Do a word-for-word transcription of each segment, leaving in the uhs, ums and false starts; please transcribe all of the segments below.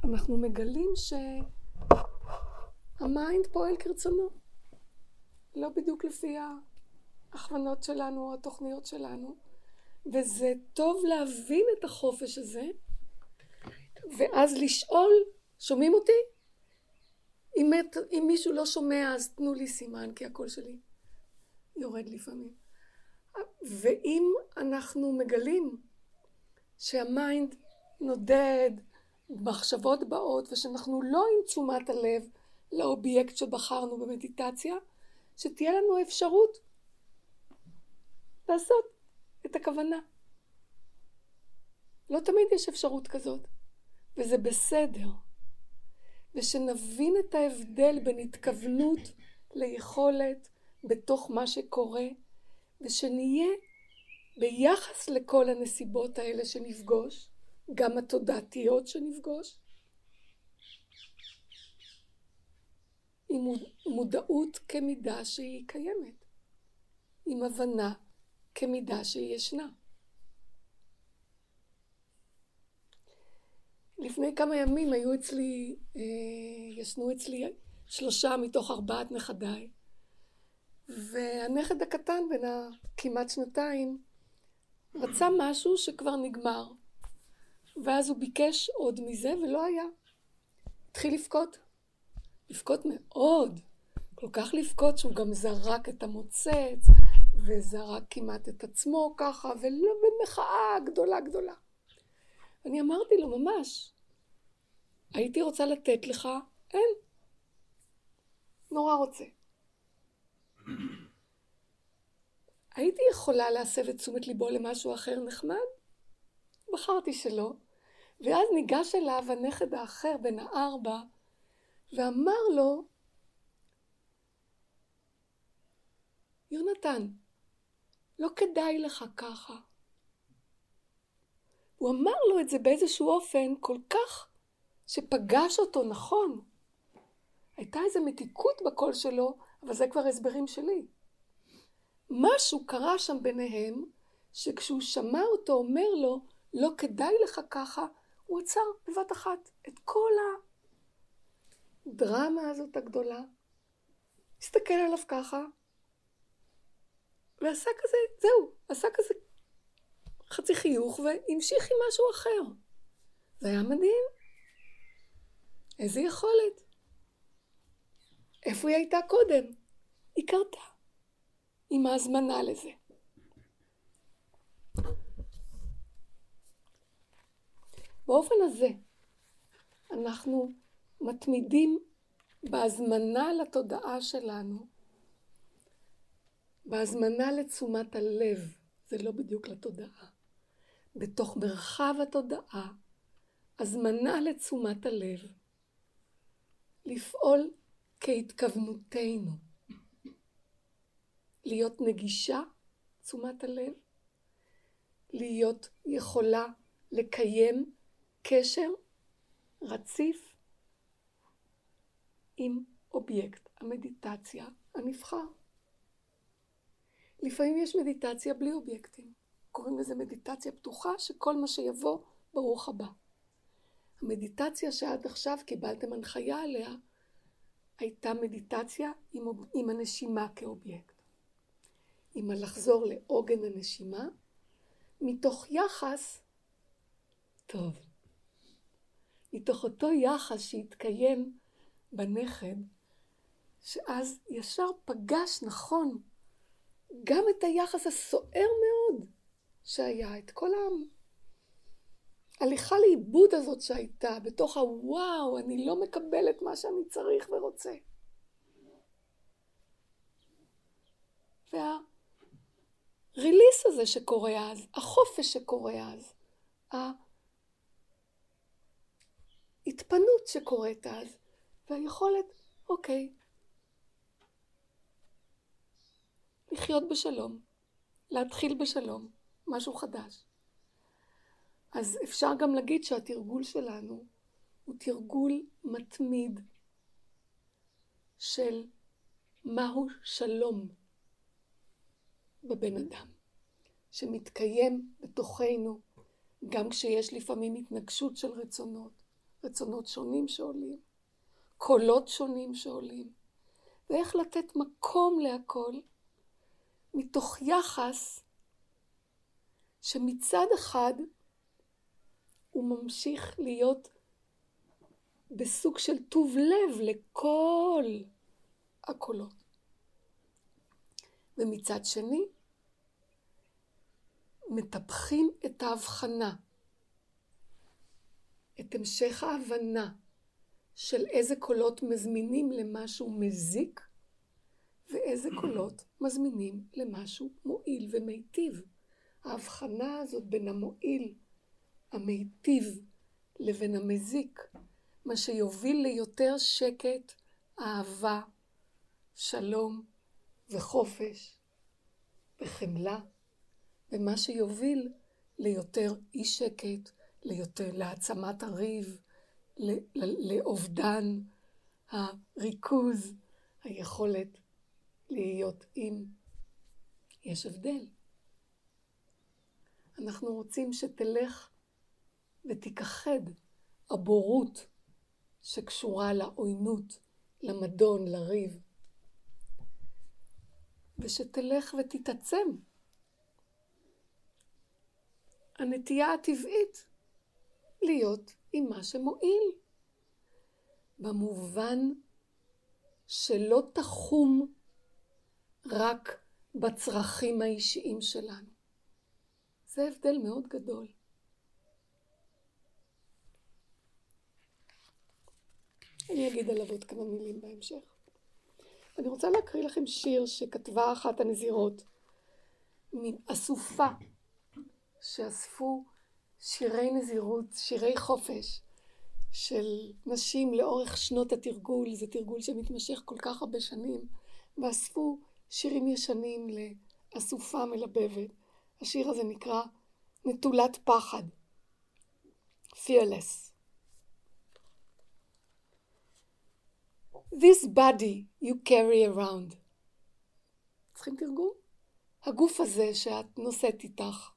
אנחנו מגלים שהמיינד פועל כרצונו. לא בדיוק לפי ההכוונות שלנו או התוכניות שלנו. וזה טוב להבין את החופש הזה, ואז לשאול, שומעים אותי? אם, אם מישהו לא שומע, אז תנו לי סימן, כי הקול שלי יורד לפעמים. ואם אנחנו מגלים שהמיינד נודד, מחשבות באות, ושאנחנו לא עם תשומת הלב לאובייקט שבחרנו במדיטציה, שתהיה לנו אפשרות לעשות את הכוונה. לא תמיד יש אפשרות כזאת, וזה בסדר. ושנבין את ההבדל בין התכוונות ליכולת בתוך מה שקורה, ושנהיה ביחס לכל הנסיבות האלה שנפגוש, גם התודעתיות שנפגוש, עם מודעות כמידה שהיא קיימת, עם הבנה כמידה שהיא ישנה. לפני כמה ימים היו אצלי, ישנו אצלי שלושה מתוך ארבעת נכדיי, והנכד הקטן בין הכמעט שנתיים רצה משהו שכבר נגמר, ואז הוא ביקש עוד מזה ולא היה. התחיל לבכות, לבכות מאוד, כל כך לבכות שהוא גם זרק את המוצץ, וזרק כמעט את עצמו ככה, ולא במחאה גדולה גדולה. אני אמרתי לו ממש, הייתי רוצה לתת לך, אין, נורא רוצה. הייתי יכולה להסב את תשומת ליבו למשהו אחר נחמד? בחרתי שלא, ואז ניגש אליו הנכד האחר בן הארבע, ואמר לו, יונתן, לא כדאי לך ככה. הוא אמר לו את זה באיזשהו אופן כל כך שפגש אותו נכון. הייתה איזו מתיקות בקול שלו, אבל זה כבר הסברים שלי. משהו קרה שם ביניהם, שכשהוא שמע אותו אומר לו, לא כדאי לך ככה, הוא עצר בבת אחת את כל הדרמה הזאת הגדולה. הסתכל עליו ככה, ועשה כזה, זהו, עשה כזה חצי חיוך, והמשיך עם משהו אחר. זה היה מדהים. איזה יכולת. איפה היא הייתה קודם? היא קרתה. עם ההזמנה לזה. באופן הזה, אנחנו מתמידים בהזמנה לתודעה שלנו, בהזמנה לתשומת הלב, זה לא בדיוק לתודעה. בתוך מרחב התודעה, הזמנה לתשומת הלב, לפעול כהתכוונותנו, להיות נגישה, תשומת הלב, להיות יכולה לקיים קשר רציף עם אובייקט המדיטציה הנבחר. לפעמים יש מדיטציה בלי אובייקטים. קוראים לזה מדיטציה פתוחה, שכל מה שיבוא ברוך הבא. המדיטציה שעד עכשיו קיבלתם הנחיה עליה, הייתה מדיטציה עם, עם הנשימה כאובייקט. עם הלחזור לעוגן הנשימה, מתוך יחס טוב. מתוך אותו יחס שהתקיים בנכד, שאז ישר פגש נכון, גם את היחס הסוער מאוד שהיה, את כל ההליכה לאיבוד הזאת שהייתה, בתוך הוואו, אני לא מקבל את מה שאני צריך ורוצה. והריליס הזה שקורה אז, החופש שקורה אז, ההתפנות שקורית אז, והיכולת, אוקיי, לחיות בשלום, להתחיל בשלום, משהו חדש. אז אפשר גם להגיד שהתרגול שלנו הוא תרגול מתמיד של מהו שלום בבן אדם, שמתקיים בתוכנו, גם כשיש לפעמים התנגשות של רצונות, רצונות שונים שעולים, קולות שונים שעולים, ואיך לתת מקום להכל, מתוך יחס שמצד אחד הוא ממשיך להיות בסוג של טוב לב לכל הקולות. ומצד שני, מטפחים את ההבחנה, את המשך ההבנה של איזה קולות מזמינים למשהו מזיק, ואיזה קולות מזמינים למשהו מועיל ומיטיב. ההבחנה הזאת בין המועיל, המיטיב, לבין המזיק, מה שיוביל ליותר שקט, אהבה, שלום וחופש וחמלה, ומה שיוביל ליותר אי שקט, ליותר להעצמת הריב, לאובדן הריכוז, היכולת להיות עם. יש הבדל. אנחנו רוצים שתלך ותיכחד הבורות שקשורה לעוינות, למדון, לריב, ושתלך ותתעצם הנטייה הטבעית להיות עם מה שמועיל, במובן שלא תחום רק בצרכים האישיים שלנו. זה הבדל מאוד גדול. אני אגיד עליו עוד כמה מילים בהמשך. אני רוצה להקריא לכם שיר שכתבה אחת הנזירות, מאסופה שאספו שירי נזירות, שירי חופש של נשים לאורך שנות התרגול. זה תרגול שמתמשך כל כך הרבה שנים, ואספו שירים ישנים לאסופה מלבבת. השיר הזה נקרא נטולת פחד, fearless. This body you carry around. צריכים תרגום? הגוף הזה שאת נושאת איתך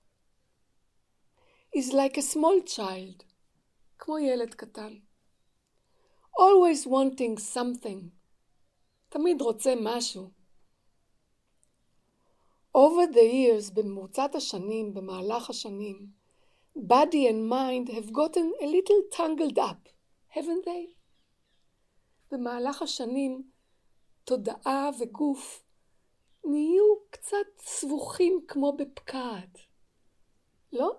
is like a small child, כמו ילד קטן. Always wanting something, תמיד רוצה משהו. Over the years, במרוצת השנים, במהלך השנים, body and mind have gotten a little tangled up, haven't they? במהלך השנים, תודעה וגוף נהיו קצת סבוכים כמו בפקעת, לא?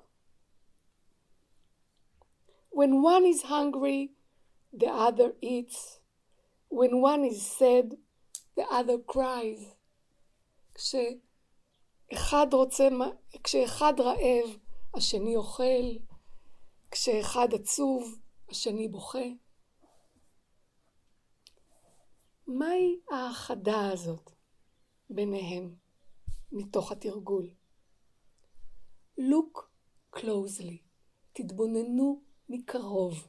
When one is hungry, the other eats. When one is sad, the other cries. כשאחד רוצה, כשאחד רעב, השני אוכל. כשאחד עצוב, השני בוכה. מהי האחדה הזאת ביניהם מתוך התרגול? Look closely. תתבוננו מקרוב.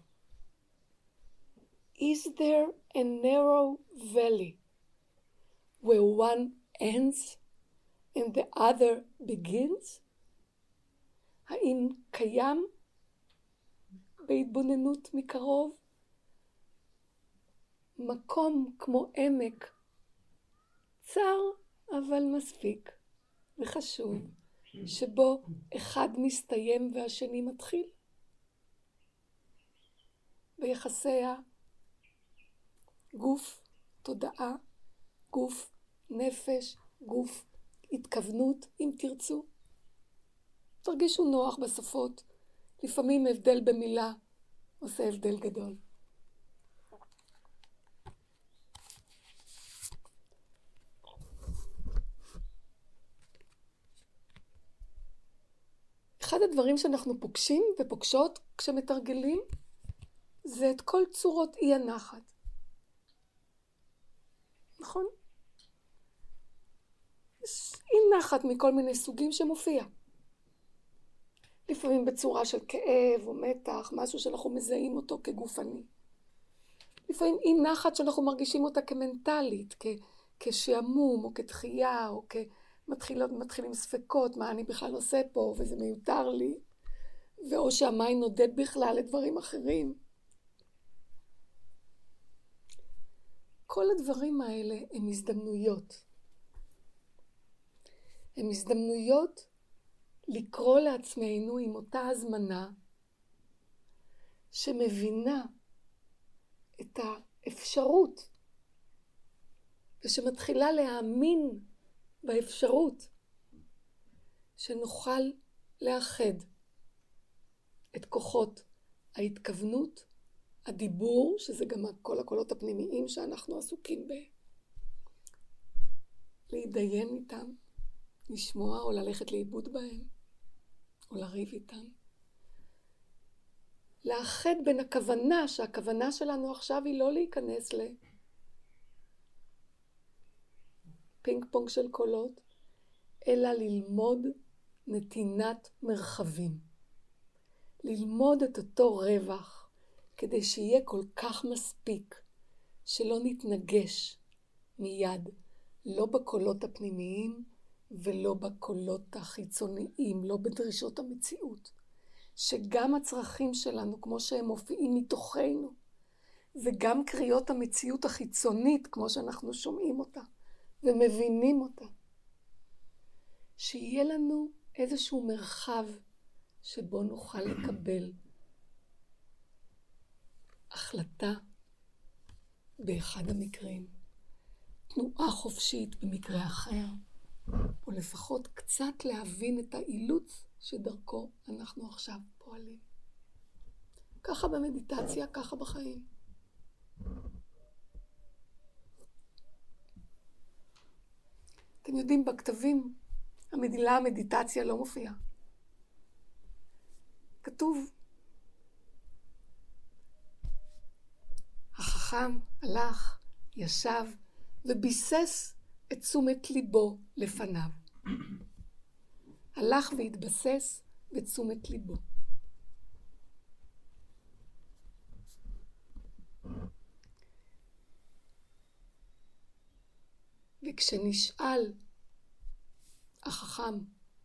Is there a narrow valley where one ends and the other begins? האם קיים בהתבוננות מקרוב מקום כמו עמק צר אבל מספיק וחשוב, שבו אחד מסתיים והשני מתחיל? ביחסיה גוף, תודעה, גוף, נפש, גוף, התכוונות, אם תרצו. תרגישו נוח בשפות. לפעמים הבדל במילה עושה הבדל גדול. אחד הדברים שאנחנו פוגשים ופוגשות כשמתרגלים, זה את כל צורות אי הנחת. נכון? יש אי נחת מכל מיני סוגים שמופיע. לפעמים בצורה של כאב או מתח, משהו שאנחנו מזהים אותו כגופני. לפעמים אי נחת שאנחנו מרגישים אותה כמנטלית, כ- כשעמום או כתחייה, או כמתחילים ספקות, מה אני בכלל עושה פה וזה מיותר לי, ואו שהמים נודד בכלל לדברים אחרים. כל הדברים האלה הם הזדמנויות. הם הזדמנויות לקרוא לעצמנו עם אותה הזמנה שמבינה את האפשרות ושמתחילה להאמין באפשרות שנוכל לאחד את כוחות ההתכוונות, הדיבור, שזה גם כל הקולות הפנימיים שאנחנו עסוקים ב... להתדיין איתם, לשמוע או ללכת לאיבוד בהם, או לריב איתם. לאחד בין הכוונה, שהכוונה שלנו עכשיו היא לא להיכנס לפינג פונג של קולות, אלא ללמוד נתינת מרחבים. ללמוד את אותו רווח, כדי שיהיה כל כך מספיק, שלא נתנגש מיד, לא בקולות הפנימיים ולא בקולות החיצוניים, לא בדרישות המציאות. שגם הצרכים שלנו, כמו שהם מופיעים מתוכנו, וגם קריאות המציאות החיצונית, כמו שאנחנו שומעים אותה, ומבינים אותה, שיהיה לנו איזשהו מרחב שבו נוכל לקבל החלטה באחד המקרים, תנועה חופשית במקרה אחר, או לפחות קצת להבין את האילוץ שדרכו אנחנו עכשיו פועלים. ככה במדיטציה, ככה בחיים. אתם יודעים, בכתבים המילה המדיטציה לא מופיעה. כתוב, החכם הלך, ישב וביסס את תשומת ליבו לפניו. הלך והתבסס בתשומת ליבו. וכשנשאל החכם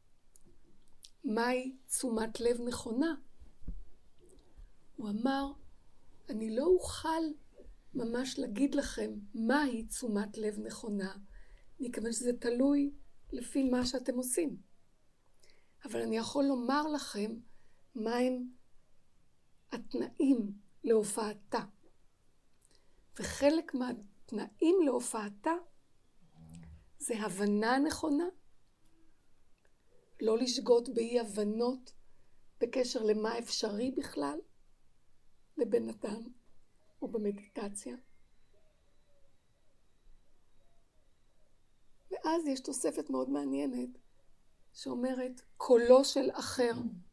מהי תשומת לב נכונה, הוא אמר, אני לא אוכל ממש להגיד לכם מהי תשומת לב נכונה, מכיוון שזה תלוי לפי מה שאתם עושים. אבל אני יכול לומר לכם מהם התנאים להופעתה. וחלק מהתנאים להופעתה זה הבנה נכונה, לא לשגות באי הבנות בקשר למה אפשרי בכלל לבן אדם או במדיטציה. ואז יש תוספת מאוד מעניינת שאומרת קולו של אחר.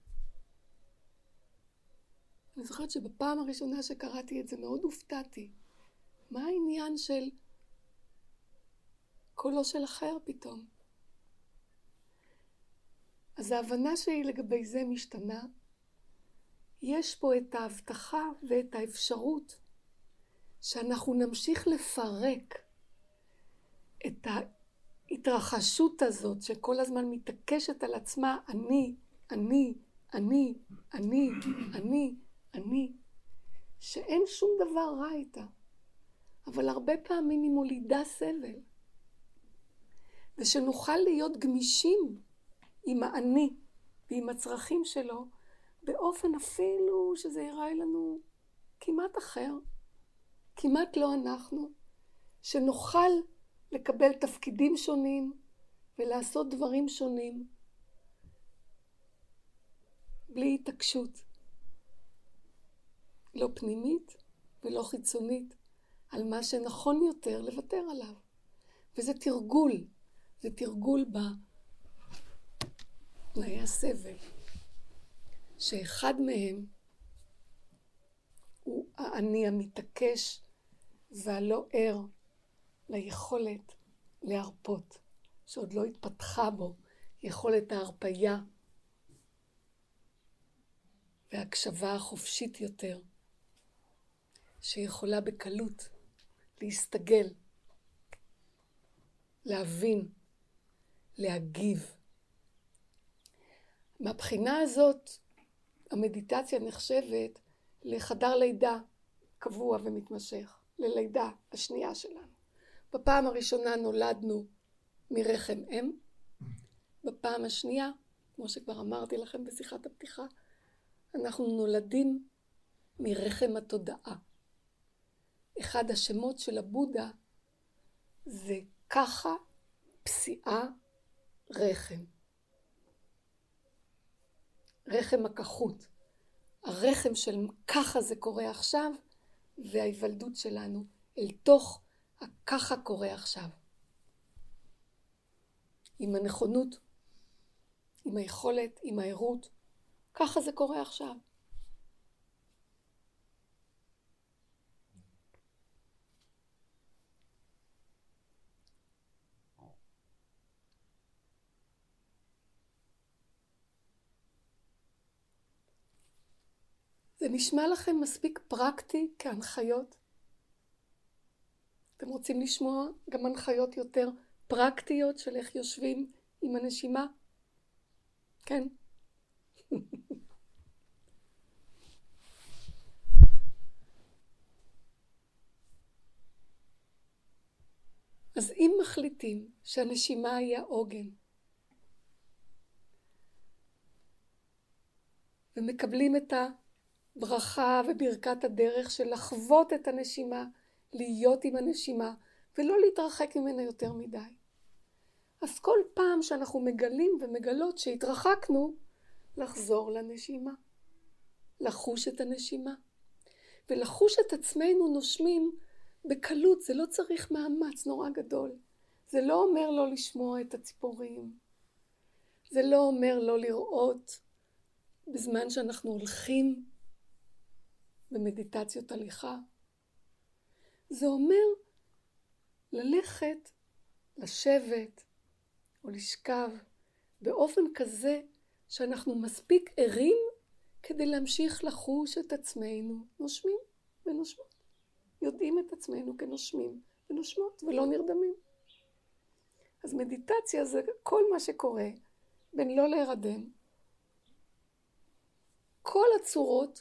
אני זוכרת שבפעם הראשונה שקראתי את זה מאוד הופתעתי. מה העניין של קולו של אחר פתאום? אז ההבנה שלי לגבי זה משתנה. יש פה את ההבטחה ואת האפשרות שאנחנו נמשיך לפרק את ההתרחשות הזאת שכל הזמן מתעקשת על עצמה, אני, אני, אני, אני, אני, אני, שאין שום דבר רע איתה, אבל הרבה פעמים היא מולידה סבל. ושנוכל להיות גמישים עם האני ועם הצרכים שלו, באופן אפילו שזה יראה לנו כמעט אחר, כמעט לא אנחנו, שנוכל לקבל תפקידים שונים ולעשות דברים שונים, בלי התעקשות, לא פנימית ולא חיצונית, על מה שנכון יותר לוותר עליו. וזה תרגול, זה תרגול בתנאי הסבל, שאחד מהם הוא האני המתעקש והלא ער ליכולת להרפות, שעוד לא התפתחה בו יכולת ההרפיה והקשבה החופשית יותר, שיכולה בקלות להסתגל, להבין, להגיב. מהבחינה הזאת, המדיטציה נחשבת לחדר לידה קבוע ומתמשך. ללידה השנייה שלנו. בפעם הראשונה נולדנו מרחם אם, בפעם השנייה, כמו שכבר אמרתי לכם בשיחת הפתיחה, אנחנו נולדים מרחם התודעה. אחד השמות של הבודה זה ככה פסיעה רחם. רחם הכחות. הרחם של ככה זה קורה עכשיו, וההיוולדות שלנו אל תוך הככה קורה עכשיו. עם הנכונות, עם היכולת, עם העירות, ככה זה קורה עכשיו. זה נשמע לכם מספיק פרקטי כהנחיות? אתם רוצים לשמוע גם הנחיות יותר פרקטיות של איך יושבים עם הנשימה? כן. אז אם מחליטים שהנשימה היא העוגן, ומקבלים את הברכה וברכת הדרך של לחוות את הנשימה, להיות עם הנשימה, ולא להתרחק ממנה יותר מדי. אז כל פעם שאנחנו מגלים ומגלות שהתרחקנו, לחזור לנשימה, לחוש את הנשימה, ולחוש את עצמנו נושמים בקלות. זה לא צריך מאמץ נורא גדול. זה לא אומר לא לשמוע את הציפורים. זה לא אומר לא לראות בזמן שאנחנו הולכים במדיטציות הליכה. זה אומר ללכת, לשבת או לשכב באופן כזה שאנחנו מספיק ערים כדי להמשיך לחוש את עצמנו נושמים ונושמות. יודעים את עצמנו כנושמים ונושמות ולא נרדמים. אז מדיטציה זה כל מה שקורה בין לא להירדם. כל הצורות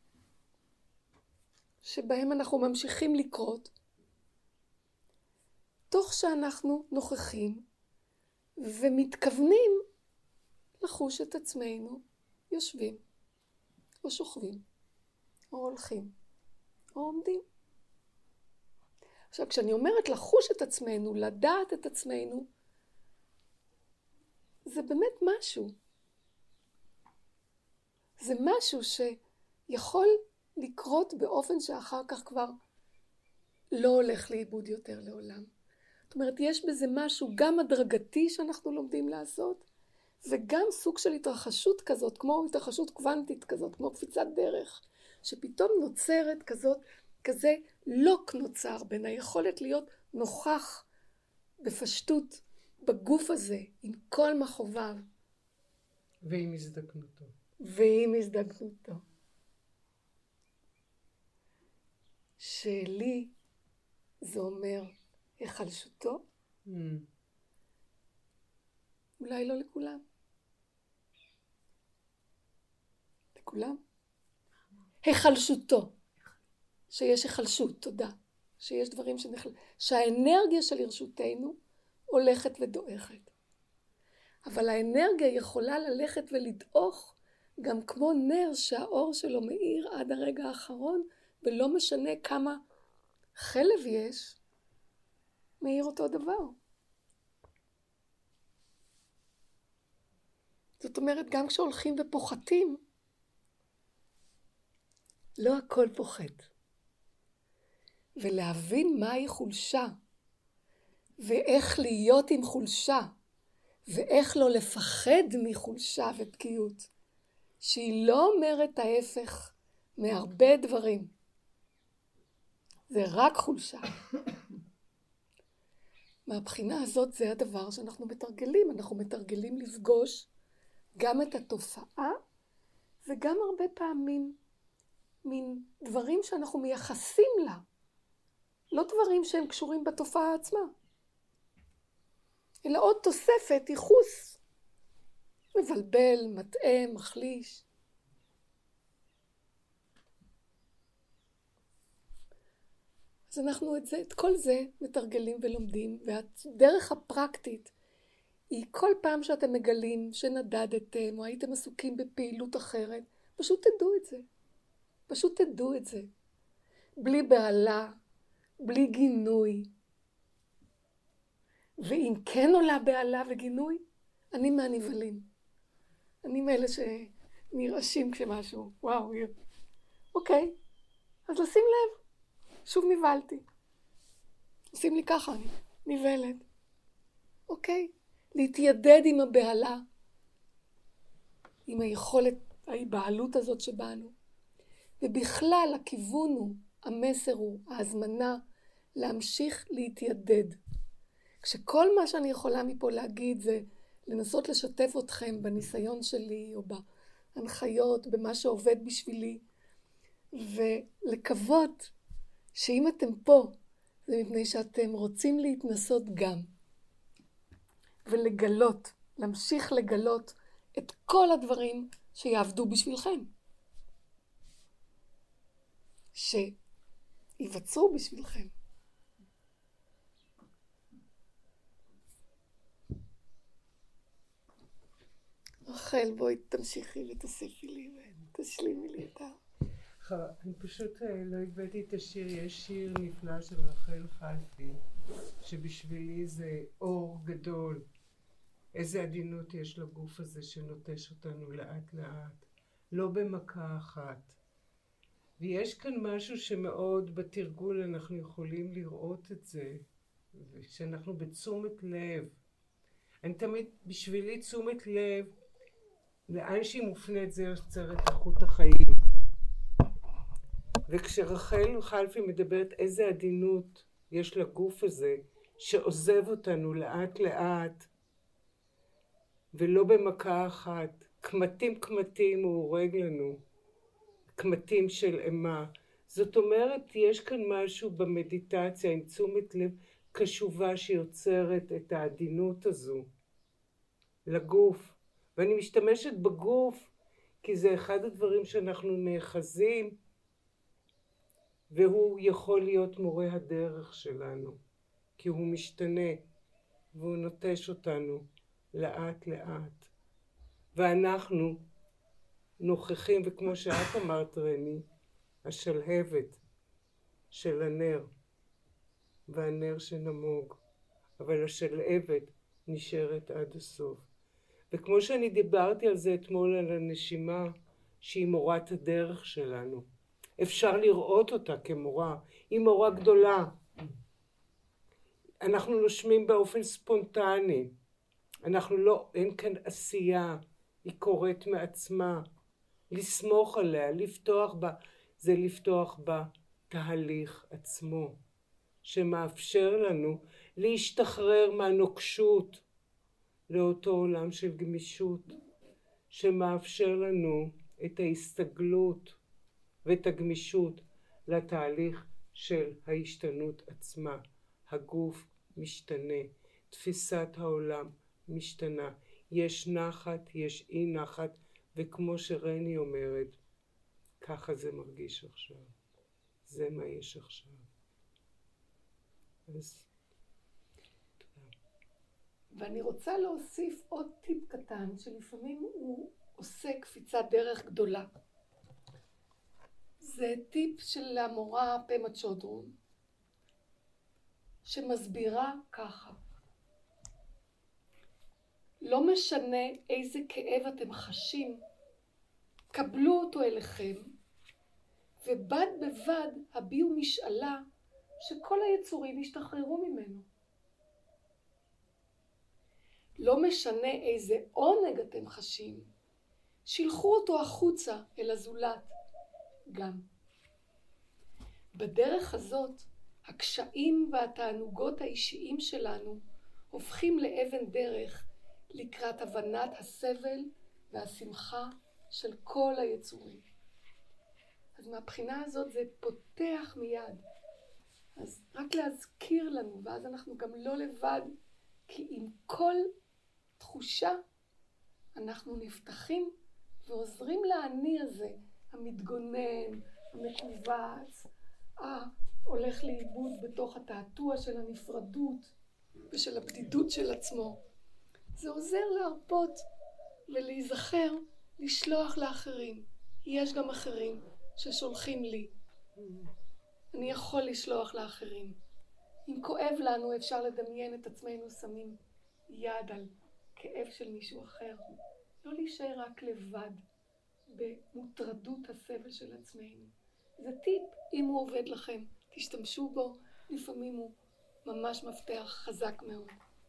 שבהם אנחנו ממשיכים לקרות, תוך שאנחנו נוכחים ומתכוונים לחוש את עצמנו יושבים, או שוכבים, או הולכים, או עומדים. עכשיו, כשאני אומרת לחוש את עצמנו, לדעת את עצמנו, זה באמת משהו. זה משהו שיכול לקרות באופן שאחר כך כבר לא הולך לאיבוד יותר לעולם. זאת אומרת, יש בזה משהו גם הדרגתי שאנחנו לומדים לעשות, וגם סוג של התרחשות כזאת, כמו התרחשות קוונטית כזאת, כמו קפיצת דרך, שפתאום נוצרת כזאת, כזה לוק נוצר בין היכולת להיות נוכח בפשטות בגוף הזה, עם כל מחוביו. ועם הזדקנותו. ועם הזדקנותו. שלי זה אומר החלשותו? Mm. אולי לא לכולם. לכולם? החלשותו. שיש החלשות, תודה. שיש דברים שנחל... שהאנרגיה של לרשותנו הולכת ודועכת. אבל האנרגיה יכולה ללכת ולדעוך גם כמו נר שהאור שלו מאיר עד הרגע האחרון, ולא משנה כמה חלב יש, מאיר אותו דבר. זאת אומרת, גם כשהולכים ופוחתים, לא הכל פוחת. ולהבין מהי חולשה, ואיך להיות עם חולשה, ואיך לא לפחד מחולשה ופגיעות, שהיא לא אומרת ההפך מהרבה דברים. זה רק חולשה. מהבחינה הזאת זה הדבר שאנחנו מתרגלים. אנחנו מתרגלים לפגוש גם את התופעה, וגם הרבה פעמים מין דברים שאנחנו מייחסים לה. לא דברים שהם קשורים בתופעה עצמה, אלא עוד תוספת, ייחוס. מבלבל, מטעה, מחליש. אז אנחנו את, זה, את כל זה מתרגלים ולומדים, והדרך הפרקטית היא כל פעם שאתם מגלים שנדדתם או הייתם עסוקים בפעילות אחרת, פשוט תדעו את זה. פשוט תדעו את זה. בלי בעלה, בלי גינוי. ואם כן עולה בעלה וגינוי, אני מהנבלים. אני מאלה שנרעשים כשמשהו, וואו, אוקיי, אז לשים לב, שוב נבלתי. עושים לי ככה, אני נבלת. אוקיי, להתיידד עם הבעלה, עם היכולת, ההיבעלות הזאת שבאנו. ובכלל הכיוון הוא, המסר הוא, ההזמנה, להמשיך להתיידד. כשכל מה שאני יכולה מפה להגיד זה לנסות לשתף אתכם בניסיון שלי או בהנחיות, במה שעובד בשבילי, ולקוות שאם אתם פה, זה מפני שאתם רוצים להתנסות גם, ולגלות, להמשיך לגלות את כל הדברים שיעבדו בשבילכם. שיווצרו בשבילכם. רחל, בואי תמשיכי ותוסיפי לי ותשלימי לי את ה... אני פשוט לא הבאתי את השיר, יש שיר נפלא של רחל חלפי, שבשבילי זה אור גדול. איזה עדינות יש לגוף הזה שנוטש אותנו לאט לאט, לא במכה אחת. ויש כאן משהו שמאוד בתרגול אנחנו יכולים לראות את זה, שאנחנו בתשומת לב. אני תמיד, בשבילי תשומת לב, לאן שהיא מופנית זה יוצר את איכות החיים. וכשרחל חלפי מדברת איזה עדינות יש לגוף הזה, שעוזב אותנו לאט לאט, ולא במכה אחת, קמטים קמטים הוא הורג לנו. קמטים של אימה. זאת אומרת, יש כאן משהו במדיטציה עם תשומת לב קשובה שיוצרת את העדינות הזו לגוף. ואני משתמשת בגוף כי זה אחד הדברים שאנחנו נאחזים, והוא יכול להיות מורה הדרך שלנו, כי הוא משתנה והוא נוטש אותנו לאט לאט. ואנחנו נוכחים, וכמו שאת אמרת רני, השלהבת של הנר, והנר שנמוג, אבל השלהבת נשארת עד הסוף. וכמו שאני דיברתי על זה אתמול, על הנשימה שהיא מורת הדרך שלנו, אפשר לראות אותה כמורה, היא מורה גדולה. אנחנו נושמים באופן ספונטני, אנחנו לא, אין כאן עשייה, היא קורית מעצמה. לסמוך עליה, לפתוח בה, זה לפתוח בה תהליך עצמו, שמאפשר לנו להשתחרר מהנוקשות לאותו עולם של גמישות, שמאפשר לנו את ההסתגלות ואת הגמישות לתהליך של ההשתנות עצמה. הגוף משתנה, תפיסת העולם משתנה, יש נחת, יש אי נחת, וכמו שרני אומרת, ככה זה מרגיש עכשיו. זה מה יש עכשיו. אז תודה. ואני רוצה להוסיף עוד טיפ קטן, שלפעמים הוא עושה קפיצת דרך גדולה. זה טיפ של המורה פמה צ'ודרון, שמסבירה ככה. לא משנה איזה כאב אתם חשים, קבלו אותו אליכם, ובד בבד הביאו משאלה שכל היצורים ישתחררו ממנו. לא משנה איזה עונג אתם חשים, שילחו אותו החוצה אל הזולת גם. בדרך הזאת, הקשיים והתענוגות האישיים שלנו הופכים לאבן דרך לקראת הבנת הסבל והשמחה של כל היצורים. אז מהבחינה הזאת זה פותח מיד. אז רק להזכיר לנו, ואז אנחנו גם לא לבד, כי עם כל תחושה אנחנו נפתחים ועוזרים לעני הזה, המתגונן, המכווץ, ההולך הולך לאיבוד בתוך התעתוע של הנפרדות ושל הבדידות של עצמו. זה עוזר להרפות ולהיזכר, לשלוח לאחרים. יש גם אחרים ששולחים לי. אני יכול לשלוח לאחרים. אם כואב לנו, אפשר לדמיין את עצמנו שמים יד על כאב של מישהו אחר. לא להישאר רק לבד במוטרדות הסבל של עצמנו. זה טיפ, אם הוא עובד לכם, תשתמשו בו, לפעמים הוא ממש מפתח חזק מאוד.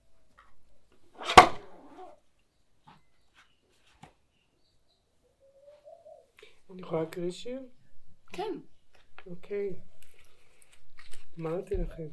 אני יכולה להקריא שיר? כן. אוקיי. אמרתי לכם.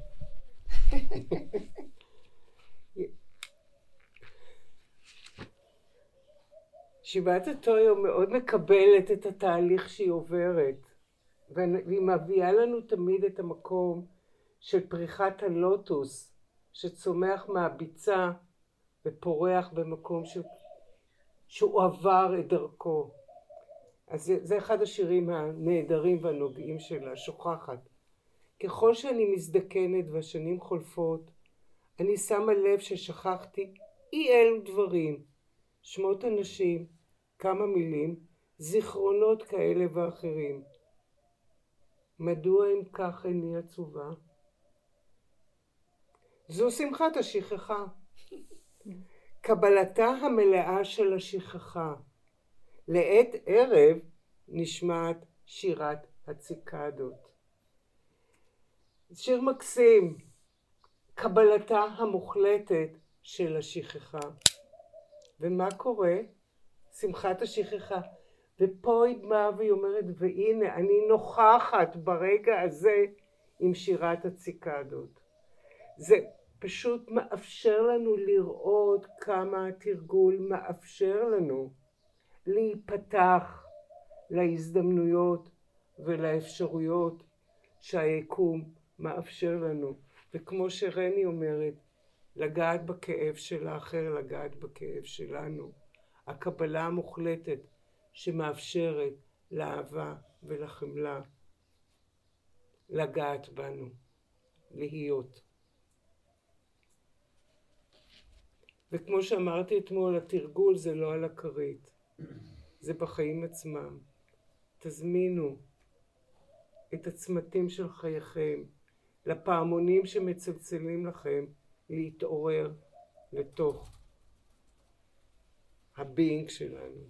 שיבת הטויו מאוד מקבלת את התהליך שהיא עוברת, והיא מביאה לנו תמיד את המקום של פריחת הלוטוס שצומח מהביצה ופורח במקום ש... שהוא עבר את דרכו. אז זה, זה אחד השירים הנהדרים והנוגעים שלה, שוכחת. ככל שאני מזדקנת והשנים חולפות, אני שמה לב ששכחתי אי אלו דברים, שמות אנשים, כמה מילים, זיכרונות כאלה ואחרים. מדוע אם כך איני עצובה? זו שמחת השכחה. קבלתה המלאה של השכחה. לעת ערב נשמעת שירת הציקדות. שיר מקסים, קבלתה המוחלטת של השכחה. ומה קורה? שמחת השכחה. ופה היא באה והיא אומרת, והנה אני נוכחת ברגע הזה עם שירת הציקדות. זה פשוט מאפשר לנו לראות כמה התרגול מאפשר לנו להיפתח להזדמנויות ולאפשרויות שהיקום מאפשר לנו. וכמו שרני אומרת, לגעת בכאב של האחר, לגעת בכאב שלנו. הקבלה המוחלטת שמאפשרת לאהבה ולחמלה לגעת בנו, להיות. וכמו שאמרתי אתמול, התרגול זה לא על הכרית, זה בחיים עצמם. תזמינו את הצמתים של חייכם, לפעמונים שמצלצלים לכם, להתעורר לתוך הביינג שלנו.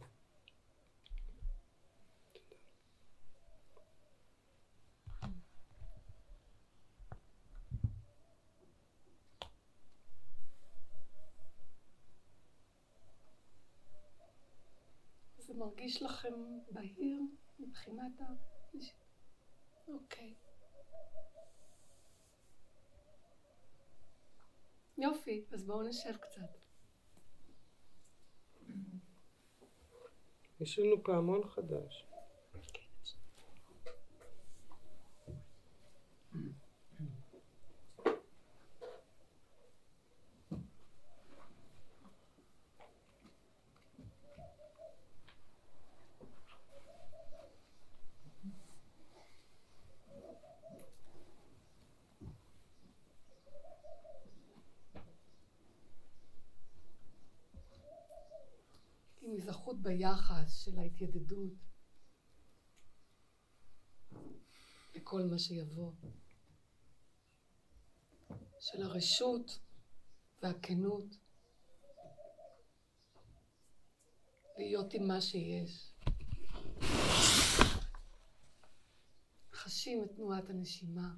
זה מרגיש לכם בהיר מבחינת ה... אוקיי. יופי, אז בואו נשב קצת. יש לנו פעמון חדש. עם היזכרות ביחס של ההתיידדות לכל מה שיבוא, של הרשות והכנות להיות עם מה שיש. חשים את תנועת הנשימה.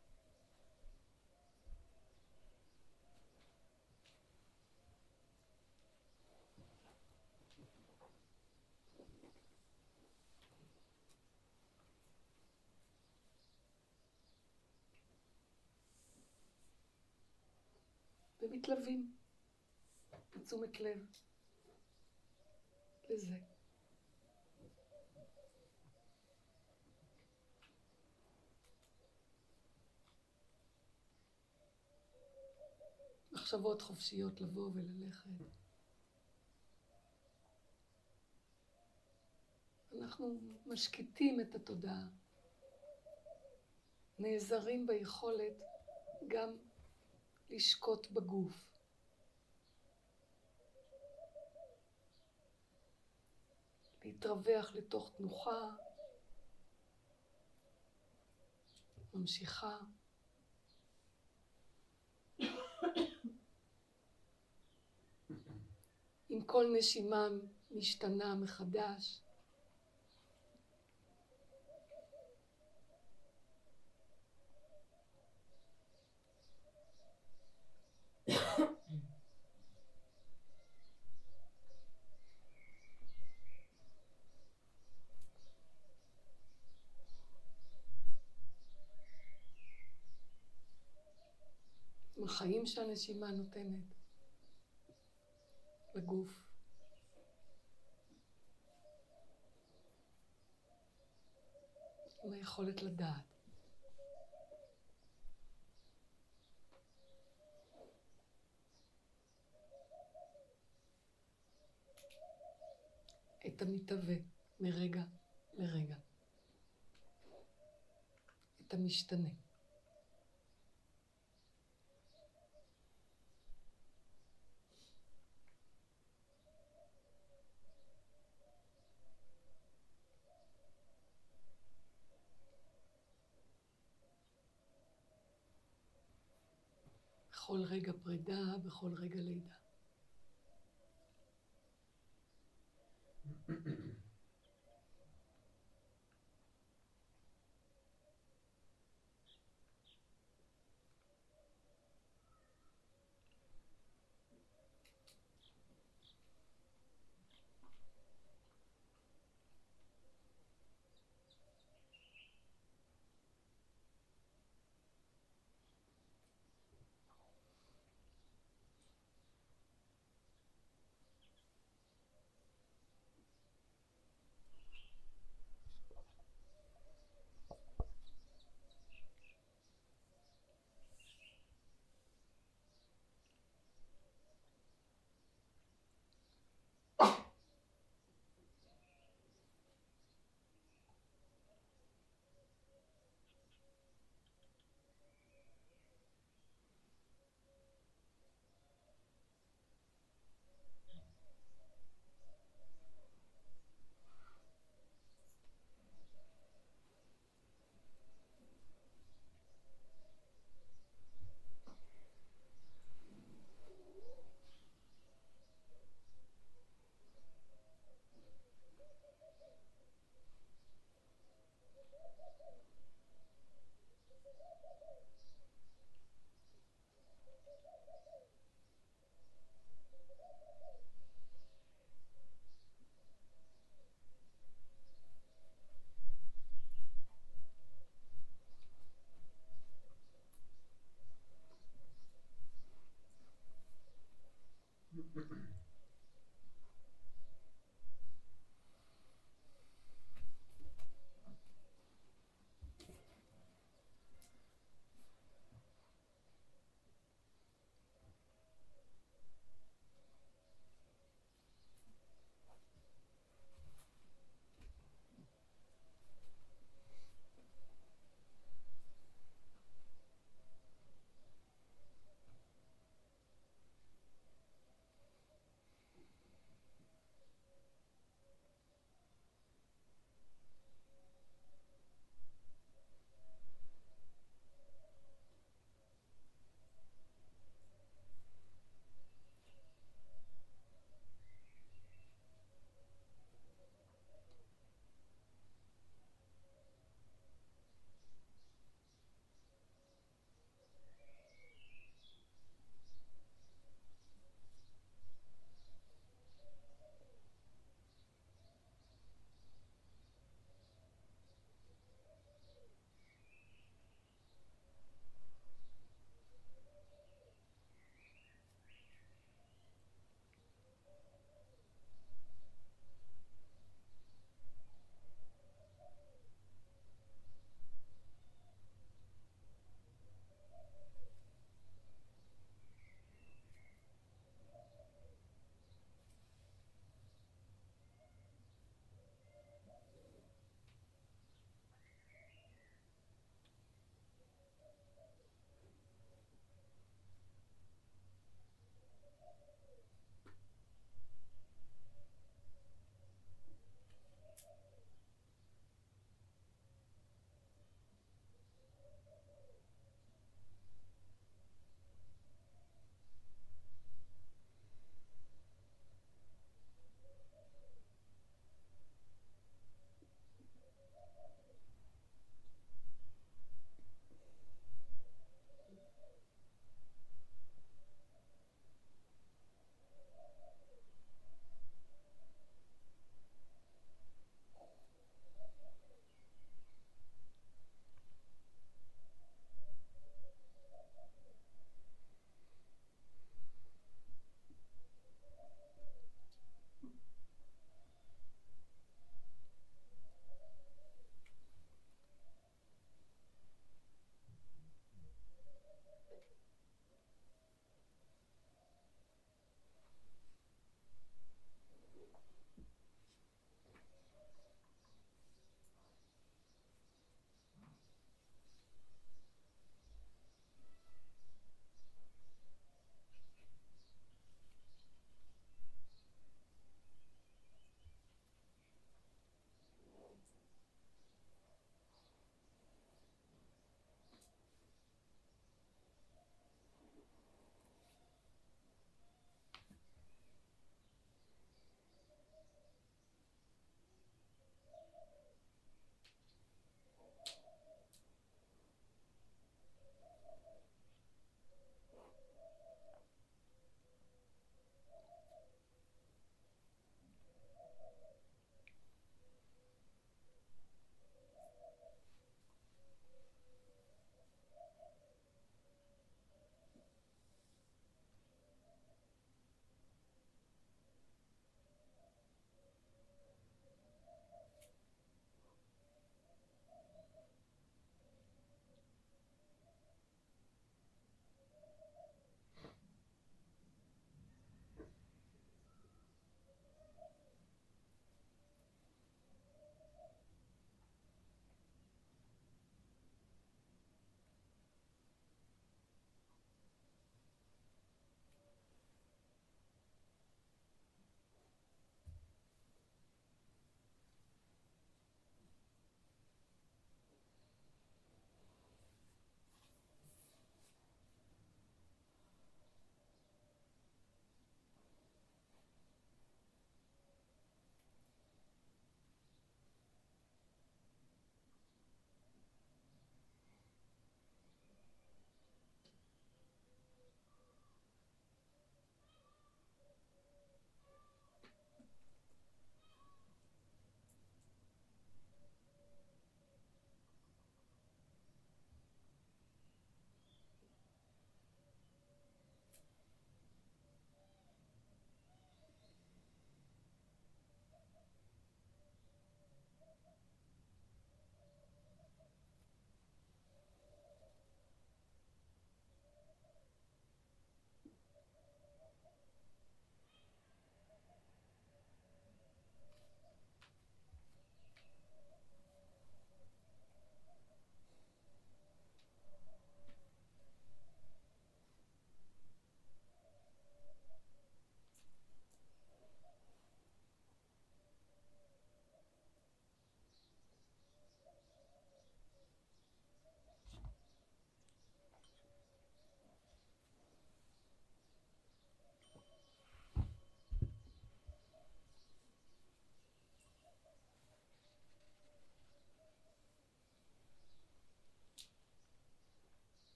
ומתלווים בתשומת לב לזה. מחשבות חופשיות לבוא וללכת. אנחנו משקיטים את התודעה. נעזרים ביכולת גם לשקוט בגוף. להתרווח לתוך תנוחה, ממשיכה. עם כל נשימה משתנה מחדש. עם החיים שהנשימה נותנת לגוף. עם היכולת לדעת. את המתהווה מרגע לרגע. את המשתנה. בכל רגע פרידה, בכל רגע לידה.